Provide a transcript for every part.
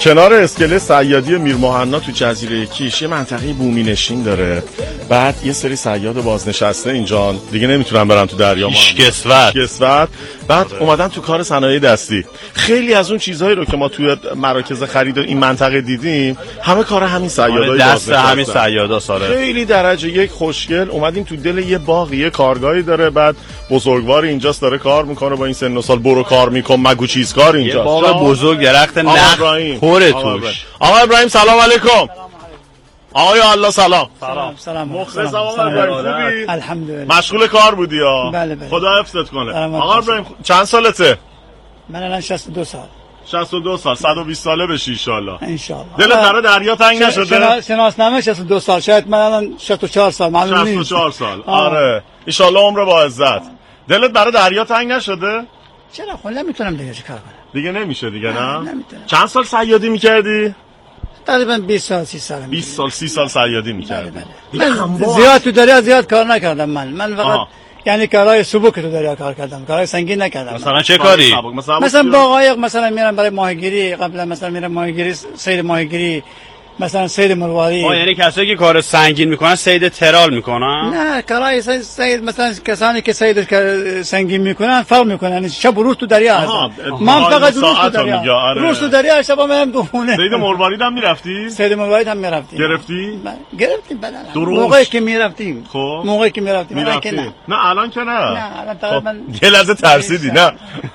کنار اسکله صیادی میرمحنا تو جزیره کیش یه منطقه بومی نشین داره. بعد یه سری صیاد بازنشسته اینجا دیگه نمیتونن برن تو دریا، کسوت. بعد اومدن تو کار صنایع دستی. خیلی از اون چیزهایی رو که ما توی مراکز خرید این منطقه دیدیم همه کار همین صیادای دست همین صیادا ساره. خیلی درجه یک خوشگل. اومدیم تو دل یه باغ، یه کارگاهی داره، بعد بزرگوار اینجاست داره کار میکنه با این سن و سال. برو کار میکن مگو چیز کار اینجا. یه باغ بزرگ درخت نخل پره توش. آقا ابراهیم سلام علیکم. آقای الله سلام. سلام. مخلصم آقا ابراهیم. خوبی؟ الحمدلله. مشغول کار بودی ها؟ بله. خدا حفظت کنه. آقا ابراهیم چند سالته؟ من الان 62 سال. 62 سال 120 ساله بشی ان شاء الله. ان شاء الله. دلت برای دریا تنگ نشده؟ شناسنامه 62 سال، شاید من الان 64 سال معلوم نیست. 64 سال. آره ان شاء الله عمر با عزت. دلت برای دریا تنگ نشده؟ چرا خب نمیتونم دیگه چیکار کنم. دیگه نمیشه دیگه نه؟ نمیتونم. چند سال صیادی می‌کردی؟ تقریبا 20 سال 30 سال. 20 سال 30 سال صیادی می‌کردی. من زیاد تو دریا زیاد کار نکردم. من فقط یعنی کارهای سبک تو دریا کار کردم، کارهای سنگین نکردم. مثلا چه کاری؟ مثلا با قایق مثلا میرم برای ماهیگیری، قبلا مثلا میرم ماهیگیری، صید ماهیگیری، مثلا صید مرواری. یعنی کسایی که کار سنگین میکنن صید ترال میکنن؟ نه کارهای صید مثلا کسانی که صید سنگین میکنن فرق میکنن، شب و روز تو دریا هستن. من فقط روز تو دریا. روز تو دریا، شب میرم تو خونه. صید مرواری هم میرفتی؟ صید مرواری هم میرفتیم. گرفتی؟ گرفتیم بعد. موقعی که میرفتیم. خب موقعی که میرفتیم. نه الان که نه. نه الان تقریبا یه لحظه ترسیدی نه.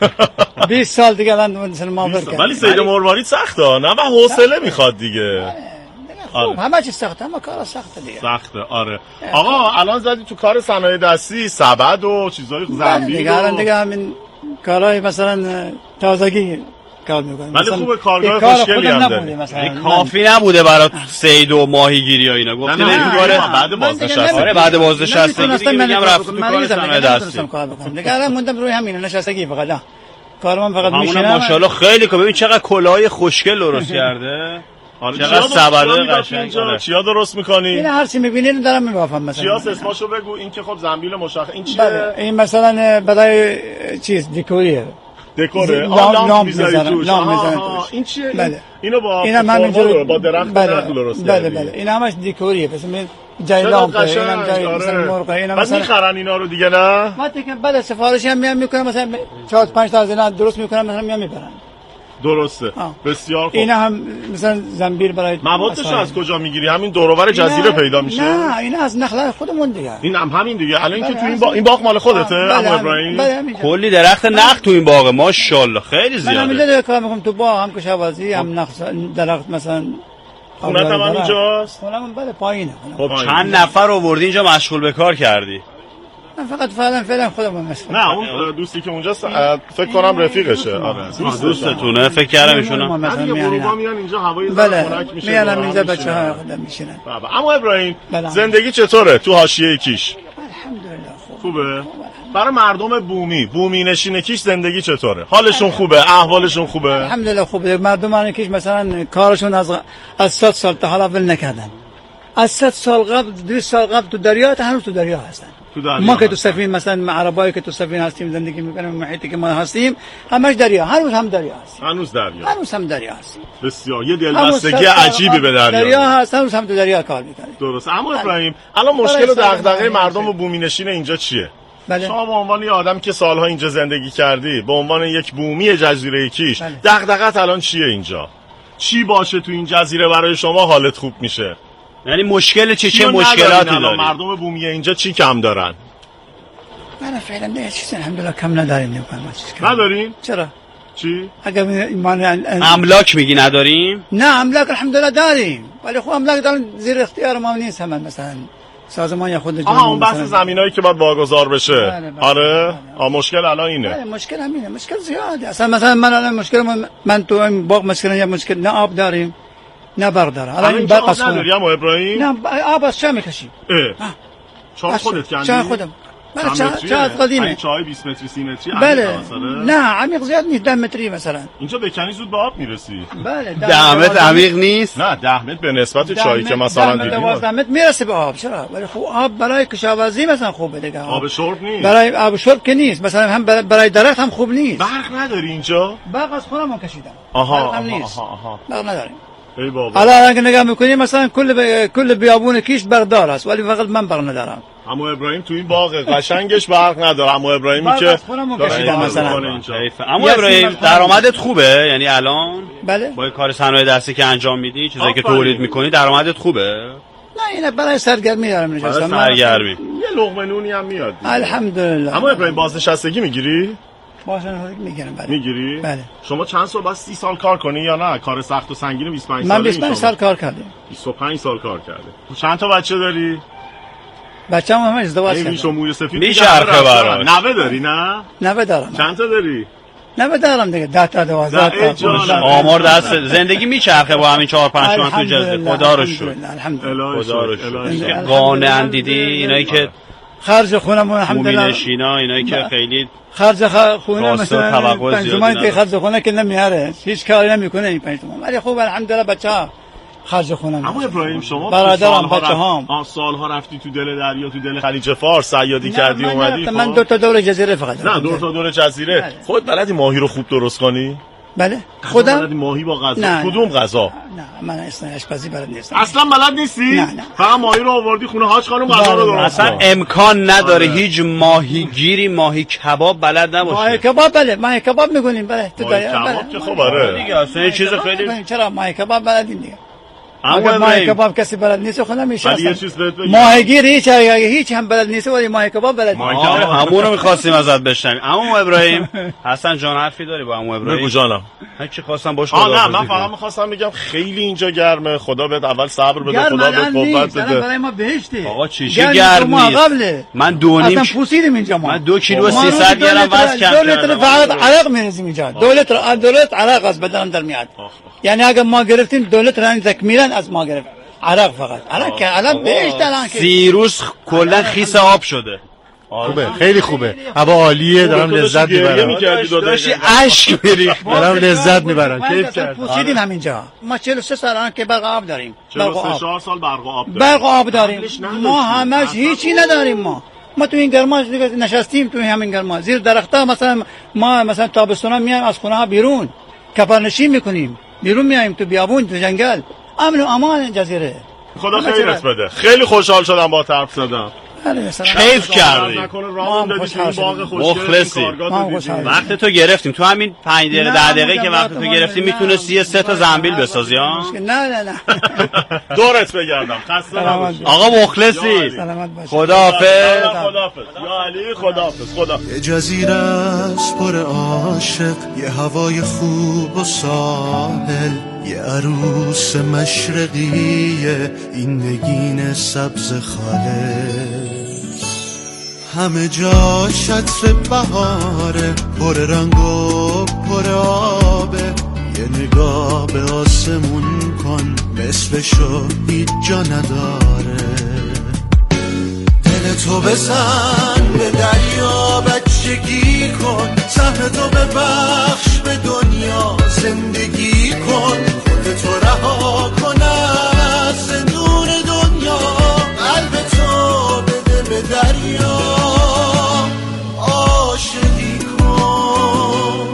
20 سال دیگه الان مثلا ما برکردیم. ولی صید مرواری سخته نه و حوصله میخواد دیگه. آره. همه چیز سخته، همه کار سخته دیگه. سخته آره. آقا الان زدی تو کار صنایع دستی، سبد و چیزای زنبیل دیگه همین کارهای مثلا تازگی کار میکنیم. ولی خوبه کارگاه خوشگلی هم داره. کافی نبوده برای صید و ماهیگیری و اینا. گفتم این کار بعد بازنشستگی. آره بعد بازنشستگی دیگه میگم رفت تو کار صنایع دستی. دیگه الان موندم روی همین نشستگی فقط. کار من فقط میشینم. ماشاءالله خیلی خوبه. ببین چقدر کلاهای خوشگل درست کرده. چقدر سبده قشنگه. چیا درست می‌کنی؟ این هر چی می‌بینید دارم می‌بافم مثلا. چیا اسمشو بگو. این که خب زنبیل مشخص. این چیه؟ بله. این مثلا برای چیز دکوریه. دکوره. لامپ می‌ذارم. این چیه؟ بله. اینو با درخت درست کردی. بله. این همش دکوریه. مثلا جای لامپ، اینم جای مثلا مرغ، اینا مثلا می‌خرن اینا رو دیگه نه؟ ما دیگه بله سفارشی هم میام می‌کنم، مثلا 4 5 تا از اینا درست می‌کنم، مثلا میام میبرن. درسته. بسیار خوب. اینا هم مثلا زنبیل برای موادش از کجا میگیری؟ همین دور و بر جزیره پیدا میشه؟ نه اینا از نخل خودمون دیگه. این هم همین دیگه. الان که تو این باغ مال خودته عمو ابراهیم؟ کلی درخت نخل تو این باغ ماشاءالله خیلی زیاده. من همینجا کار میکنم تو باغ، هم کشاورزی هم نخل درخت مثلا. خونت هم اینجاست؟ خونم بله پایینه. خب چند نفر آوردی اینجا مشغول به کار کردی؟ من فقط فعلا خودم مشغول. نه اون دوستی که اونجاست فکر کنم رفیقشه. آره دوستتونه. فکر کردم ایشونا مثلا میان اینجا هوای خنک میشه. میانم اینجا بچه‌ها خودم میشینن. اما ابراهیم زندگی چطوره تو حاشیه کیش؟ الحمدلله خوبه. برای مردم بومی نشین کیش زندگی چطوره؟ حالشون خوبه؟ احوالشون خوبه؟ الحمدلله خوبه. مردمان کیش مثلا کارشون از 100 سال تا حالا ول نکردن. از 100 سال قبل 200 سال قبل تو دریا هنوز تو دریا هستن. ما که تو سفینه مثلا عربایی که تو سفینه هستیم زندگی میکنیم، محیطی که ما هستیم همش دریا، هنوز هم دریا هست. هنوز هم دریا هست. بسیار یه دلبستگی عجیبی به دریا هست. هنوز هم تو دریا کار میکنیم. درست. اما ابراهیم الان مشکل و دغدغه مردم بومی نشین اینجا چیه؟ شما به عنوان یه آدم که سالها اینجا زندگی کردی، به عنوان یک بومی جزیره کیش، دغدغه‌ت الان چیه اینجا؟ چی باشه تو این جزیره برای شما حالت خوب میشه؟ یعنی مشکل چه مشکلاتی داری؟ مردم بومی اینجا چی کم دارن؟ من فعلا دیگه چیزی الحمدلله کم نداریم. ندارین؟ چرا؟ چی؟ اگر املاک میگی نداریم؟ نه املاک الحمدلله داریم، ولی خب املاک دارن زیر اختیار ما نیست. همه مثلا سازمان یا خود جمهور. اون بحث زمینایی که باید واگذار بشه. آره مشکل الان اینه. بله مشکل همینه. مشکل زیاده. اصلا مثلا من الان مشکل من تو این باغ مثلا یا مشکل نه آب داریم نه برق داره. الان این باغ نداری عمو ابراهیم؟ نه آب از چه میکشیم؟ چای خودت کندی؟ چای خودم. چقدر قدیمه؟ چای 20 متری 30 متری. بله. نه عمیق زیاد نیست، 10 متری مثلا. اینجا بکنی زود به آب میرسی. بله 10 متر عمیق نیست. نه 10 متر به نسبت چایی که مثلا دیدیم 12 متر میرسه به آب. چرا؟ ولی خب آب برای کشاورزی مثلا خوبه دیگه. آب شرب نیست. برای آب شرب که نیست، مثلا هم برای درخت هم خوب نیست. برق نداری اینجا؟ برق از خونمون کشیدم. آها برق نداریم. ای بابا. حالا اگه نگاه میکنی مثلا کل بیابون کیش برقدار است، ولی فقط من برق ندارم. اما ابراهیم تو این باغ قشنگش برق نداره. اما ابراهیمی که اما ابراهیم درآمدت خوبه؟ یعنی الان بله با کار صنایع دستی که انجام میدی، چیزایی که تولید میکنی، درآمدت خوبه؟ نه اینا برای سرگرمی دارم نشستم. سرگرمی. یه لقمه نونی هم میاد. الحمدلله. اما ابراهیم بازنشستگی میگیری؟ بازنشستگی میگیرم. بله. میگیری؟ بله. شما چند سال بعد 30 سال کار کنی یا نه؟ کار سخت و سنگین 25 سال. من 25 سال کار کردم. 25 سال کار کرده. چند تا بچه داری؟ بچه‌م هم ازدواج کردم. میشه موی سفید میچرخه براش. نوه داری نه؟ نوه دارم. چند تا داری؟ نوه دارم دیگه 10 تا 12 تا. آمار دست زندگی میچرخه با همین 4 5 تومن تو جزیره. خدا رو شکر. الحمدلله. خدا رو شکر. قانع دیدی اینایی که خرج خونمون الحمدلله. مومینشینا اینایی که خیلی خرج خونه مثلا 5 تومن که خرج خونه که نمیاره، هیچ کاری نمیکنه این 5 تومن. ولی خوب الحمدلله بچه‌ها خرج خونه. اما ابراهیم شما برادرم بچه‌هام سالها رفتی تو دل دریا، تو دل خلیج فارس سیادی کردی اومدی. من 2 تا دور جزیره فقط. نه 2 تا دور جزیره. خود بلدی ماهی رو خوب درست کنی؟ بله خودم بلدی ماهی با غذا. کدوم غذا؟ نه من اصلا آشپزی بلد نیستم. اصلا بلد نیستی؟ نه. فقط ماهی رو آوردی خونه حاج خانم غذا رو درست. اصلا امکان نداره هیچ ماهیگیری ماهی کباب بلد نباشه. ماهی کباب بله، ماهی کباب میگونیم بله تو دریا. کباب که خوب آره. دیگه اصلا یه چیز خیلی. چرا ماهی کباب بلدیم دیگه. اما ماهی کباب کسی بلد نیست خودم میشه. ولی یه چیز بهت بگم. ماهیگیر هیچ هم بلد نیست ولی ماهی کباب بلد. همون رو می‌خواستیم ازت بشنویم. اما ابراهیم حسن جان حرفی داری با عمو ابراهیم؟ بگو جانم. هیچ خواستم باش خدا. نه من فقط می‌خواستم بگم خیلی اینجا گرمه. خدا بهت اول صبر بده، خدا بهت قوت بده. برای ما بهشته. آقا چیشه گرم نیست. من 2.5 اصلا پوسیدیم اینجا ما. من 2 کیلو 300 گرم وزن کردم. 2 لیتر فقط عرق می‌ریزیم اینجا. 2 لیتر عرق از بدن در میاد. یعنی اگه ما گرفتیم 2 لیتر تکمیلا از ما گرفت. عرق فقط. عرق که الان بهشت الان که 30 روز کلا خیس آب شده. خوبه خیلی خوبه. هوا عالیه، دارم لذت میبرم. داشتی اشک میریخت. دارم لذت میبرم. کیف کردم. پوسیدیم همینجا. ما 43 سال الان که برق آب داریم. 43 سال برق آب داریم. برق آب داریم. ما همش هیچی نداریم ما تو این گرما نشستیم تو همین گرما زیر درخت‌ها مثلا ما مثلا تابستونا میایم از خونه ها بیرون کپرنشین میکنیم، بیرون میایم تو بیابون تو جنگل. امن و امان جزیره. خدا خیرت بده. خیلی خوشحال شدم با حرف زدم. کیف کردی. مخلصی. وقت تو گرفتیم تو همین 5 دقیقه 10 دقیقه که وقت تو گرفتیم میتونستی 3 تا زنبیل بسازی ها. نه دورت بگردم. خسته نباشی. آقا مخلصی. خداحافظ. یا علی خداحافظ. یه جزیره است پر عاشق، یه هوای خوب و ساحل، یه عروس مشرقیه، این نگین سبز خالص، همه جا شطر بهاره، پر رنگ و پر آبه، یه نگاه به آسمون کن، مثلشو هیچ جا نداره. دل تو بزن به دریا، بچگی کن، سهم تو ببخش به دنیا، زندگی کن، خودتو رها کن از زندون دنیا، قلب تو بده به دریا، عاشقی کن.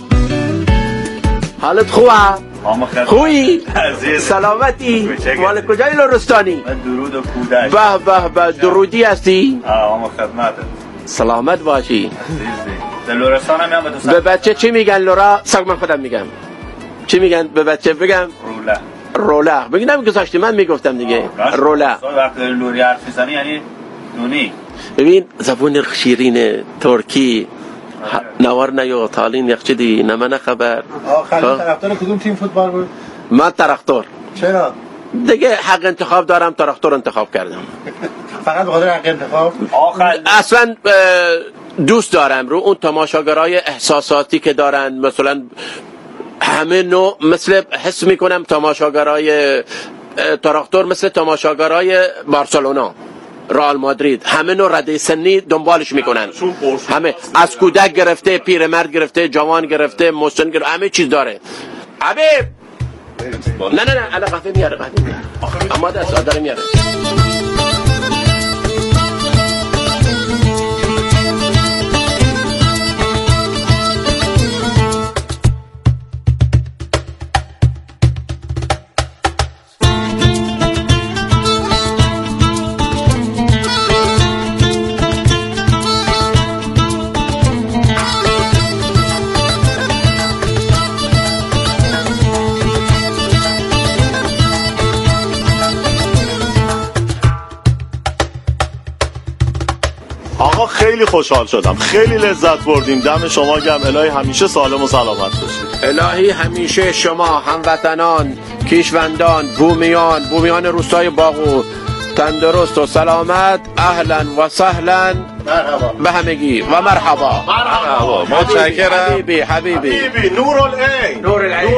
حالت خوبه؟ خوبی؟ سلامتی؟ مال کجای لرستانی؟ درود و کودک. به درودی هستی؟ آقا خدمت. سلامت باشی. در لرستان هم میام. به بچه چی میگن لورا؟ سگ من خودم میگم. چی میگن به بچه بگم؟ روله. بگی نمیگذاشتی من میگفتم دیگه. روله. وقت لوری حرف میزنی یعنی دونی. ببین زبون شیرین ترکی نوار نیو تالین یخچدی نمانه خبر. خلیل طرفدار کدوم تیم فوتبال بود؟ من طرفدار. چرا؟ دیگه حق انتخاب دارم، طرفدار انتخاب کردم. فقط بخاطر حق انتخاب؟ اصلا دوست دارم رو اون تماشاگرای احساساتی که دارن، مثلا همه نوع، مثل حس میکنم تماشاگرای طرفدار مثل تماشاگرای بارسلونا، رئال مادرید، همه نوع رده سنی دنبالش میکنن، همه از کودک گرفته، پیرمرد گرفته، جوان گرفته، مسن گرفته، همه چیز داره. حبیب نه الان قهوه میاره اما دست داره میاره. آقا خیلی خوشحال شدم، خیلی لذت بردیم. دم شما گرم. الهی همیشه سالم و سلامت باشید. الهی همیشه شما هموطنان، کیشوندان، بومیان روستای باغو تندرست و سلامت. اهلا و سهلا به همگی و مرحبا. متشکرم. حبیبی نورالعین.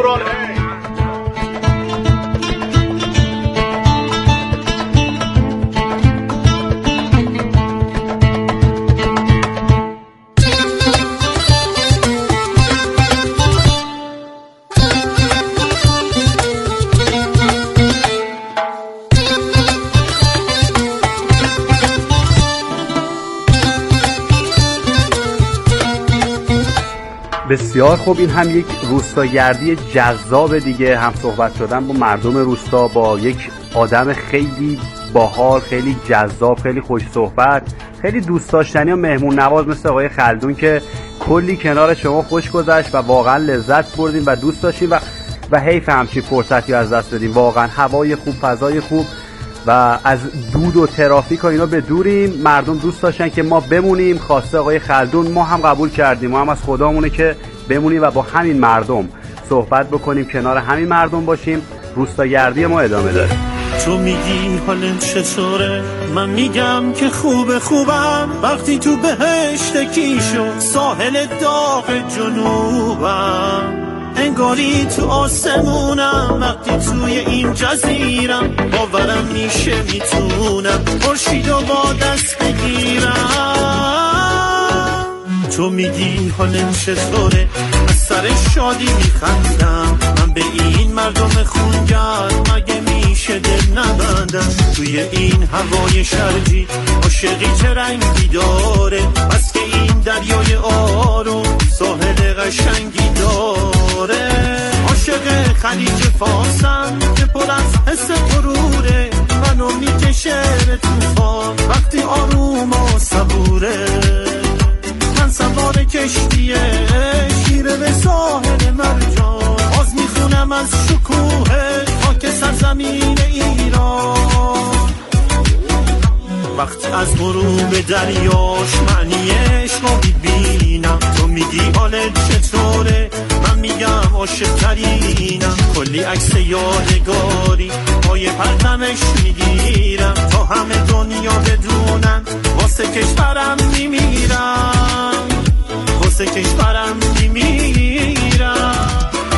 بسیار خوب. این هم یک روستاگردی جذاب دیگه، هم صحبت شدن با مردم روستا، با یک آدم خیلی باحال، خیلی جذاب، خیلی خوش صحبت، خیلی دوست داشتنی و مهمون نواز مثل آقای خلدون که کلی کنار شما خوش گذشت و واقعا لذت بردیم و دوست داشتیم و حیف همچین فرصتی از دست بدیم. واقعا هوای خوب، فضای خوب و از دود و ترافیک و اینا بدوریم. مردم دوست داشتن که ما بمونیم، خواسته آقای خلدون ما هم قبول کردیم، ما هم از خدامونه که بمونیم و با همین مردم صحبت بکنیم، کنار همین مردم باشیم. روستاگردی ما ادامه داره. تو میگی حالت چطوره، من میگم که خوبم. وقتی تو بهشت کیشو ساحل داغ جنوبم، انگاری تو آسمونم. وقتی توی این جزیرم باورم میشه میتونم خورشیدو با دست بگیرم. تو میگی حالت چطوره، از سر شادی میخندم. من به این مردم خونگرم مگه میشه دل نبندم. توی این هوای شرجی عاشقی چه رنگی داره، بس که این دریای آروم ساحل قشنگی داره. عاشق خلیج فارسم که پر از حس غروره، منو میکشه به طوفان وقتی آروم و صبوره. من سوار کشتیه شیره به ساحل مرجان، باز میخونم از شکوه خاک سرزمین ایران. وقتی از غروب دریاش معنی عشقو میبینم، تو میگی حالت چطوره، من میگم عاشق ترینم. کلی عکس یادگاری پای پرتمش میگیرم، تا همه دنیا بدونن واسه کشورم میمیرم، واسه کشورم میمیرم.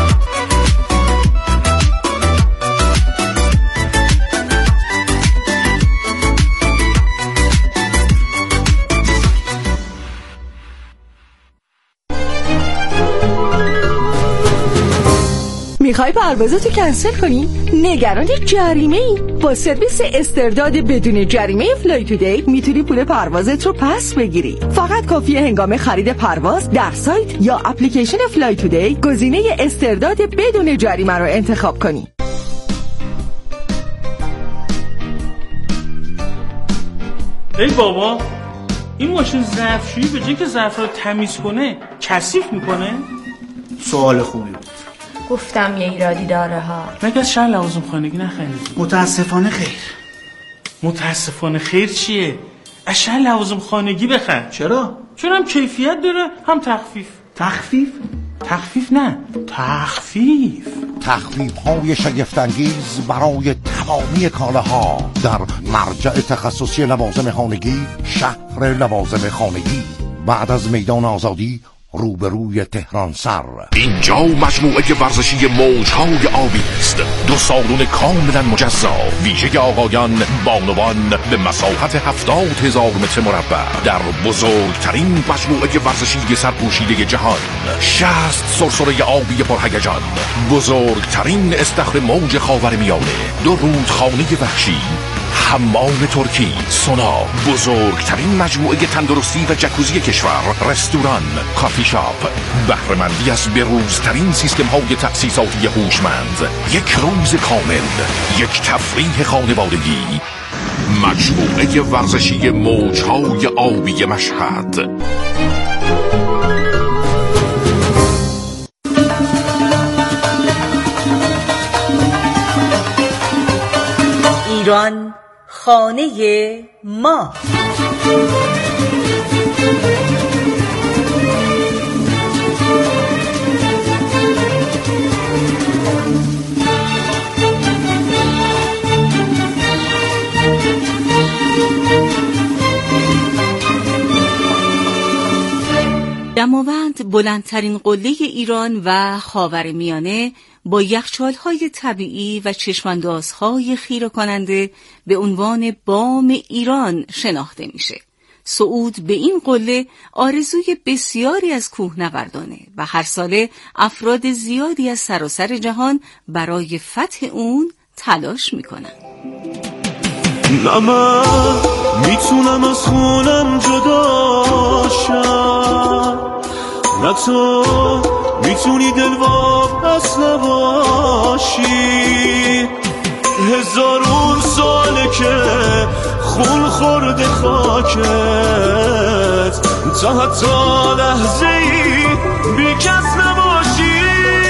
میخوای پروازاتو کنسل کنی؟ نگران جریمه‌ای؟ با سرویس استرداد بدون جریمه فلای تودی میتونی پول پروازت رو پس بگیری. فقط کافیه هنگام خرید پرواز در سایت یا اپلیکیشن فلای تودی گزینه استرداد بدون جریمه رو انتخاب کنی. ای بابا، این ماشین ظرفشویی به جای که ظرف رو تمیز کنه کثیف میکنه؟ سوال خوبی بود. گفتم یه ایرادی داره ها. مگه از شهر لوازم خانگی نخریدی؟ متاسفانه خیر. متاسفانه خیر چیه؟ از شهر لوازم خانگی بخر. چرا؟ چون هم کیفیت داره هم تخفیف. تخفیف؟ تخفیف نه، تخفیف های شگفت‌انگیز برای تمامی کالاها در مرجع تخصصی لوازم خانگی، شهر لوازم خانگی، بعد از میدان آزادی، روبروی تهران سر. اینجا مجموعه ورزشی موجهای آبی است، 2 سالن کاملا مجزا، ویژه آقایان بانوان به مساحت 70,000 متر مربع در بزرگترین مجموعه ورزشی سرپوشیده جهان. 60 سرسره آبی پرهیجان، بزرگترین استخر موج خاورمیانه، 2 رودخانه وحشی، حمام ترکی، سونا، بزرگترین مجموعه تندرستی و جکوزی کشور، رستوران، کافی شاپ، بهره‌مندی از بروزترین سیستم های تأسیساتی هوشمند، 1 روز کامل، 1 تفریح خانوادگی. مجموعه ورزشی موجهای آبی مشهد. ایران خانه ما. دماوند بلندترین قله ایران و خاورمیانه با یخچال‌های طبیعی و چشماندازهای خیره کننده به عنوان بام ایران شناخته میشه. صعود به این قله آرزوی بسیاری از کوهنوردانه و هر ساله افراد زیادی از سراسر جهان برای فتح اون تلاش میکنن. نه من میتونم از خونم جدا شم، نه تو میتونی دلواپس نباشی. 1000 ساله که خون خورده خاکت، تا حتی لحظه ای بی کس نباشی.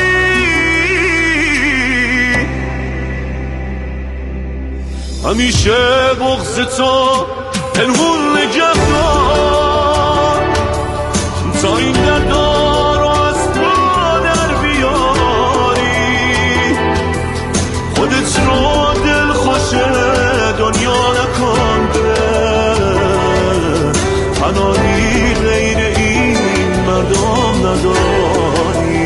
همیشه بغض تو پنهون نگه دار، تا این دردا رو از تو در بیاری. خودت رو دل خوش دنیا نکن بره، پناهی غیر این مردم نداری.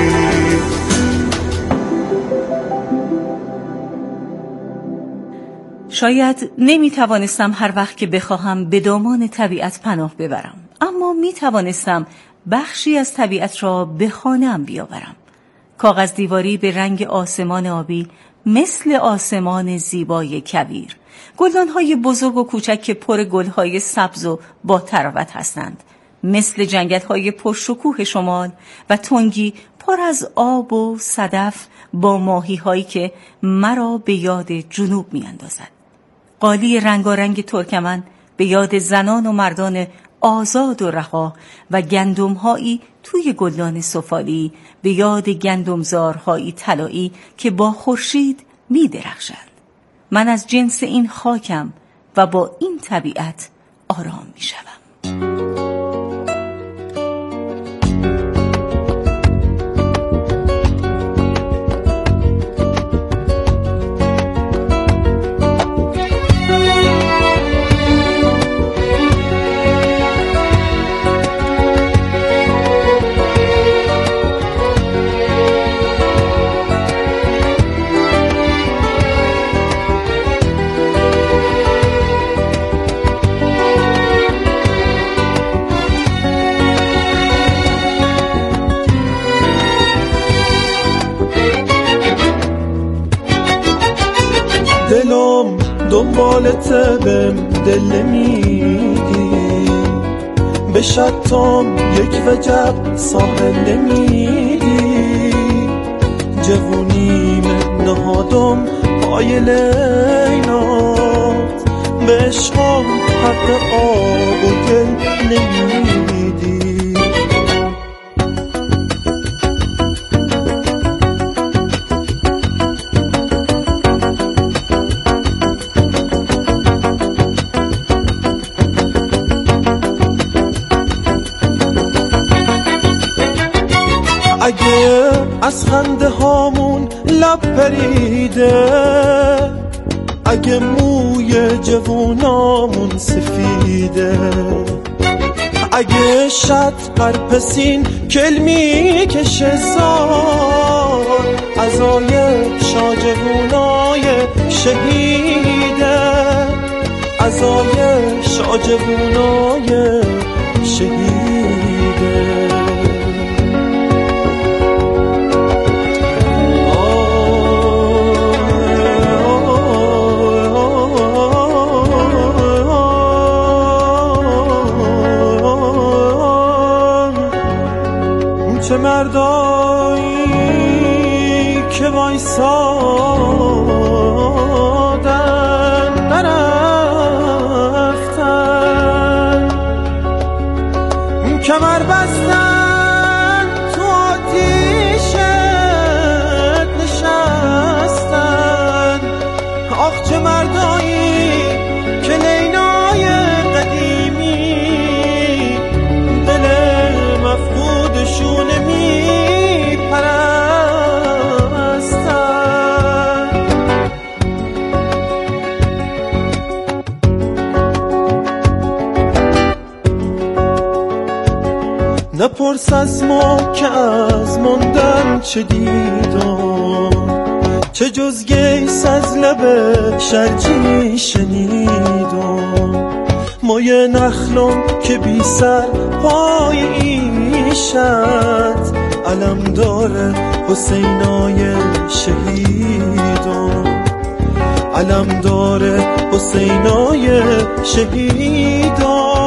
شاید نمی توانستم هر وقت که بخواهم به دامان طبیعت پناه ببرم، اما می توانستم بخشی از طبیعت را به خانه‌ام بیاورم. کاغذ دیواری به رنگ آسمان آبی مثل آسمان زیبای کویر، گلدان‌های بزرگ و کوچک که پر گل‌های سبز و با تراوت هستند، مثل جنگل‌های پرشکوه شمال و تنگی پر از آب و صدف با ماهی‌هایی که مرا به یاد جنوب می‌اندازد. قالی رنگارنگ ترکمن به یاد زنان و مردان آزاد و رها و گندم‌هایی توی گلدان سفالی به یاد گندمزارهایی طلایی که با خورشید می‌درخشند. من از جنس این خاکم و با این طبیعت آرام می‌شوم. دلم دنبالته بهم دل نمیدی، به شتام یک وجب ساحل نمیدی. جوونیم نهادم پای لینات، به عشقم حق آب و گل نمیدی. اگه از خنده هامون لب پریده، اگه موی جوونامون سفیده، اگه شد قرپسین کلمی کشه زار ازای شاجبونای شهیده ازای شاجبونای شهیده چه مردایی که وایسادن نرفتن کمر بستن تو آتیشت نشستن آخ چه مردایی که لیلای قدیمی دل مفقودشون نپرس از ما که از موندن چه دیدم چه جز گیس از لب شرجی شنیدم مایه نخلم که بی سر پای ایشت علم داره حسینای شهیدم علم داره حسینای شهیدم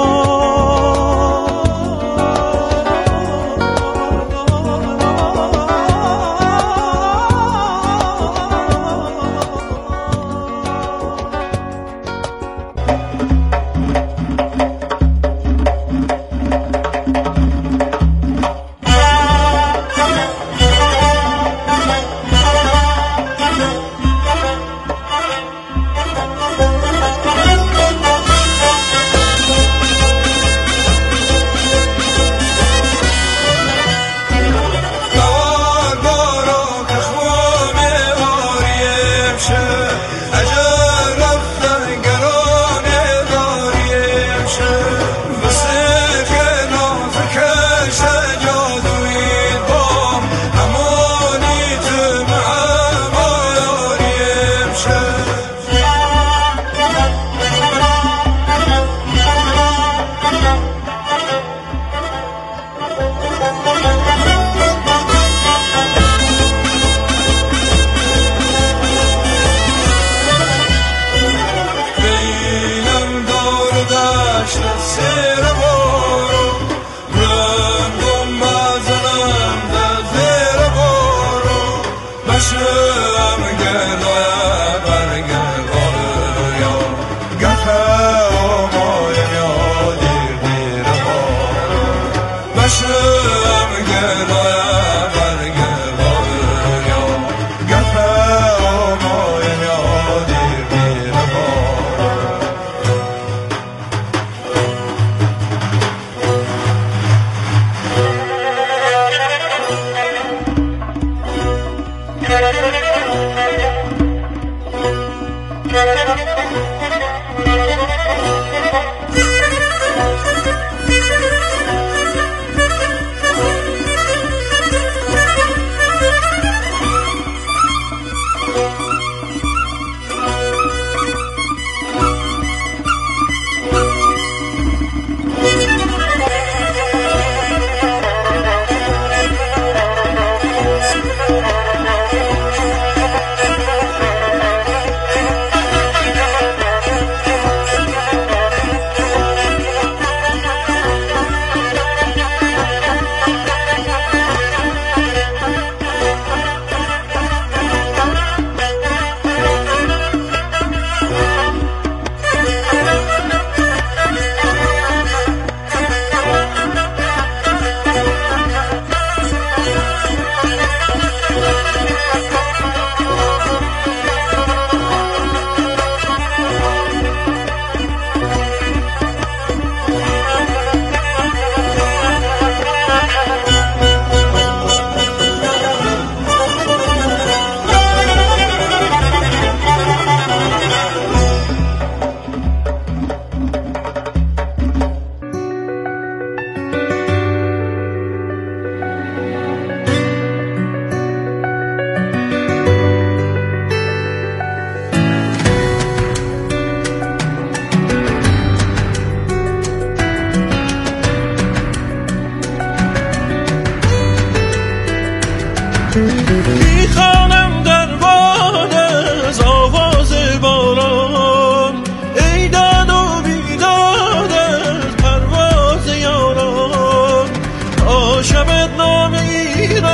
میخوانم در باد از آواز باران ای داد و بیداد از پرواز یاران تا شب نام ایران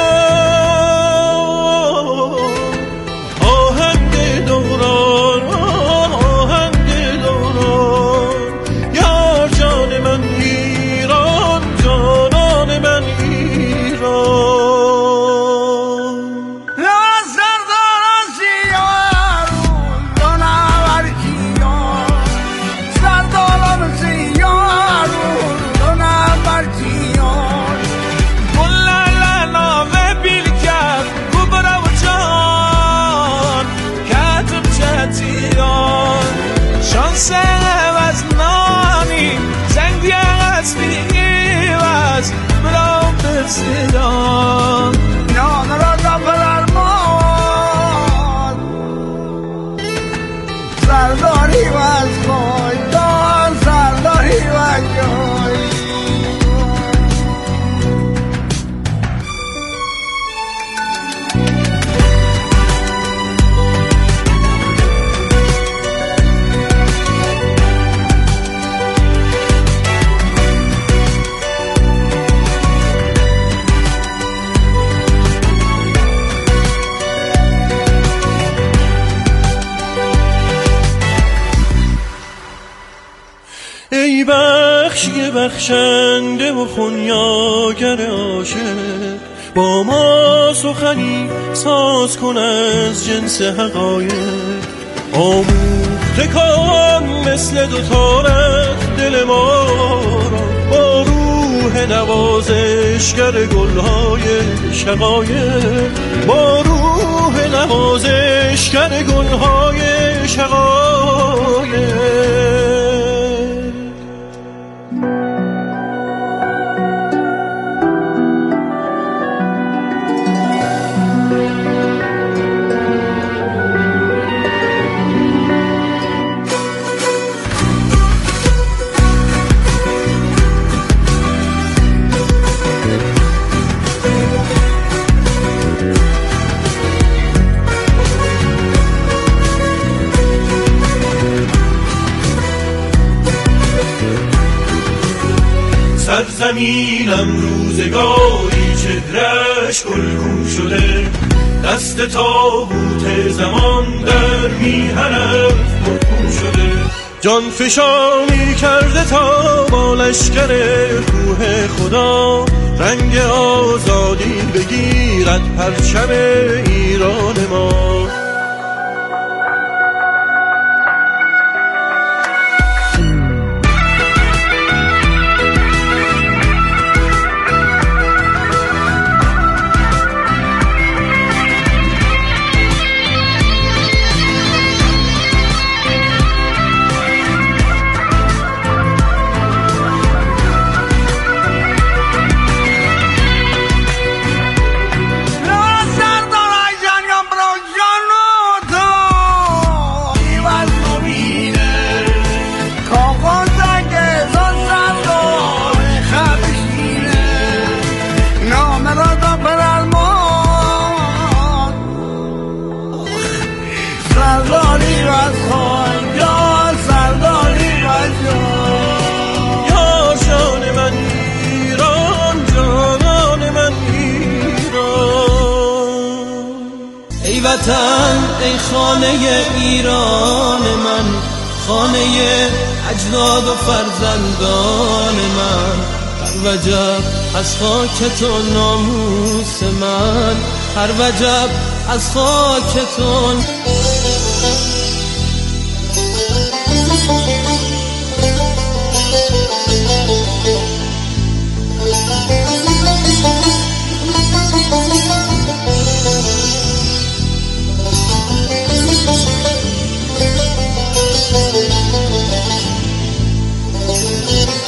آهنگ دوران یار جان من ایران جانان من ایران از نانی زنگی از بیواز برام بسیدان نان را دفرمان سرداری و از خواهدان سرداری و جایی ای بخشی بخشنده و خونیاگر عاشق با ما سخنی ساز کن از جنس حقایق آموخته کن مثل دو تارت دل ما را با روح نوازشگر گلهای شقایق با روح نوازشگر گلهای شقایق سرزمینم روزگاری چهرش گلگون شده دست تابوت زمان در میهنش پرخون شده جان فشانی کرده تا با لشکر روح خدا رنگ آزادی بگیرد پرچم ایران ما ای خانه ایران من خانه اجداد و فرزندان من هر وجب از خاک تو ناموس من هر وجب از خاک تو